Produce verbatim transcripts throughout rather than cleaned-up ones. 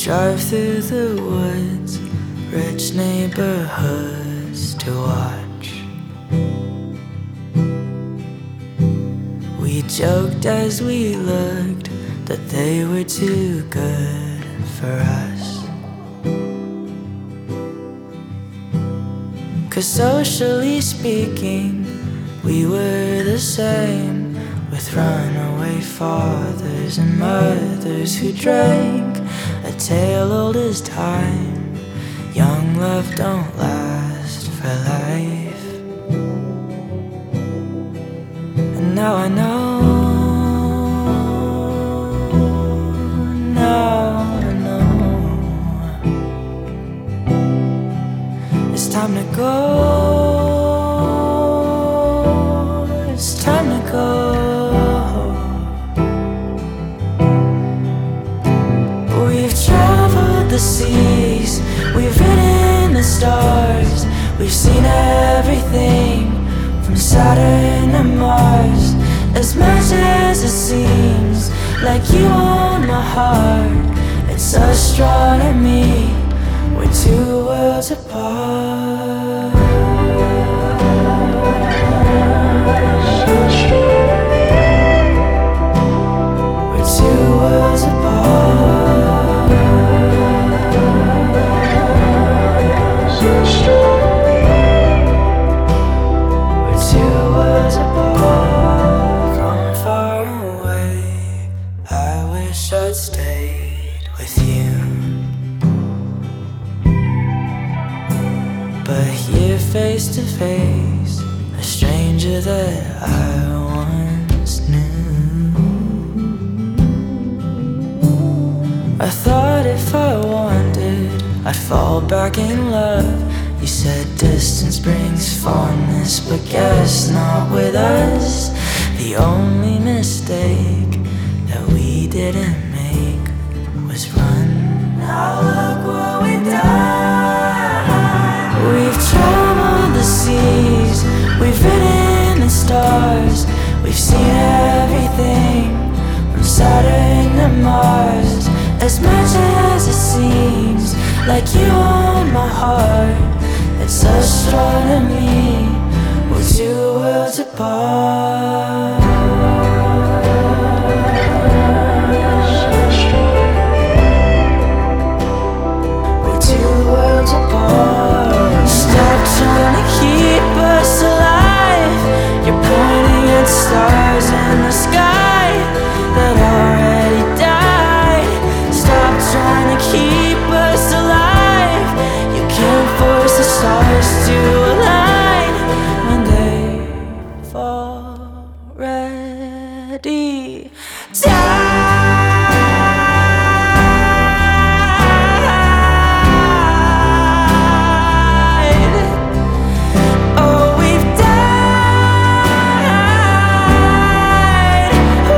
drive through the woods, rich neighborhoods to watch. We joked as we looked that they were too good for us, 'cause socially speaking, we were the same, with runaway fathers and mothers who drank a tale old as time. Young love don't last for life. And now I know, now I know, it's time to go. It's time to go. We've traveled the seas, we've ridden the stars, we've seen everything from Saturn to Mars. As much as it seems like you own my heart, it's astronomy, we're two worlds apart. We're two worlds apart. We're two worlds apart. From far away, I wish I'd stayed with you, but here face to face, a stranger that I once knew. I thought if I wanted, I'd fall back in love. You said distance brings fondness, but guess not with us. The only mistake that we didn't make was run. Now look what we've done. We've traveled the seas, we've ridden the stars, we've seen everything from Saturn to Mars. As much as it seems like you own my heart, it's astronomy, we're two worlds apart. We're two worlds apart. Stop trying to keep us alive. You're pointing at stars in the sky that already died. Stop trying to keep us alive. You can't force the stars to align when they've already died. Oh, we've died.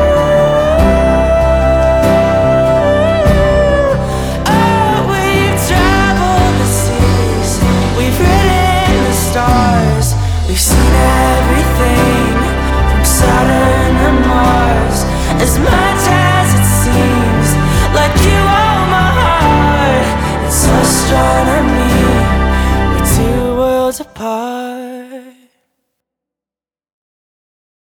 Ooh. Oh, we've traveled the seas, we've ridden the stars, we've seen everything from Saturn to Mars. As much as it seems like you own my heart, it's astronomy, we're two worlds apart.